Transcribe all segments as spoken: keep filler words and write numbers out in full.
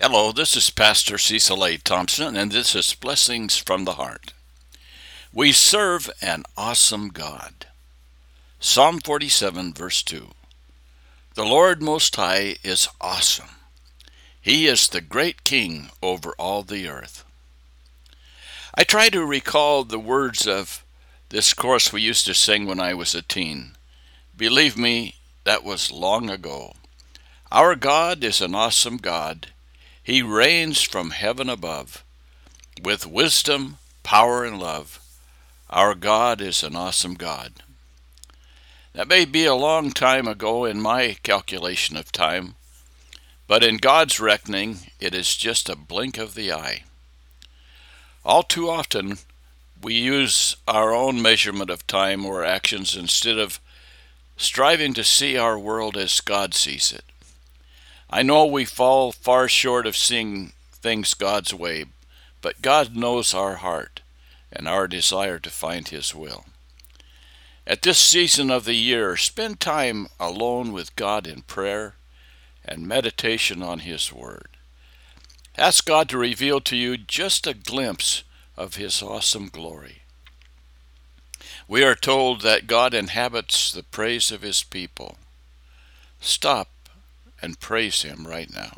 Hello, this is Pastor Cecil A. Thompson, and this is Blessings from the Heart. We serve an awesome God. Psalm forty-seven, verse two. The Lord Most High is awesome. He is the great King over all the earth. I try to recall the words of this chorus we used to sing when I was a teen. Believe me, that was long ago. Our God is an awesome God. He reigns from heaven above, with wisdom, power, and love. Our God is an awesome God. That may be a long time ago in my calculation of time, but in God's reckoning, it is just a blink of the eye. All too often, we use our own measurement of time or actions instead of striving to see our world as God sees it. I know we fall far short of seeing things God's way, but God knows our heart and our desire to find His will. At this season of the year, spend time alone with God in prayer and meditation on His Word. Ask God to reveal to you just a glimpse of His awesome glory. We are told that God inhabits the praise of His people. Stop and praise Him right now.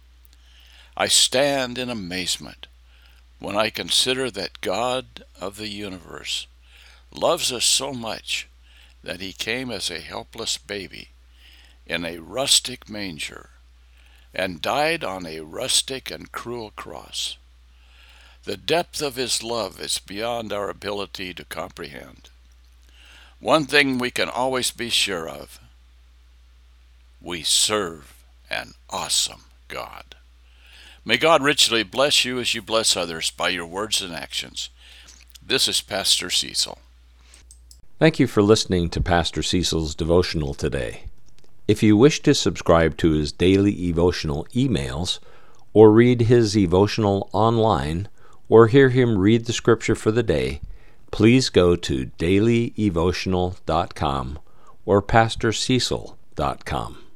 I stand in amazement when I consider that God of the universe loves us so much that He came as a helpless baby in a rustic manger and died on a rustic and cruel cross. The depth of His love is beyond our ability to comprehend. One thing we can always be sure of: we serve an awesome God. May God richly bless you as you bless others by your words and actions. This is Pastor Cecil. Thank you for listening to Pastor Cecil's devotional today. If you wish to subscribe to his daily devotional emails, or read his devotional online, or hear him read the scripture for the day, please go to daily devotional dot com or pastor cecil dot com.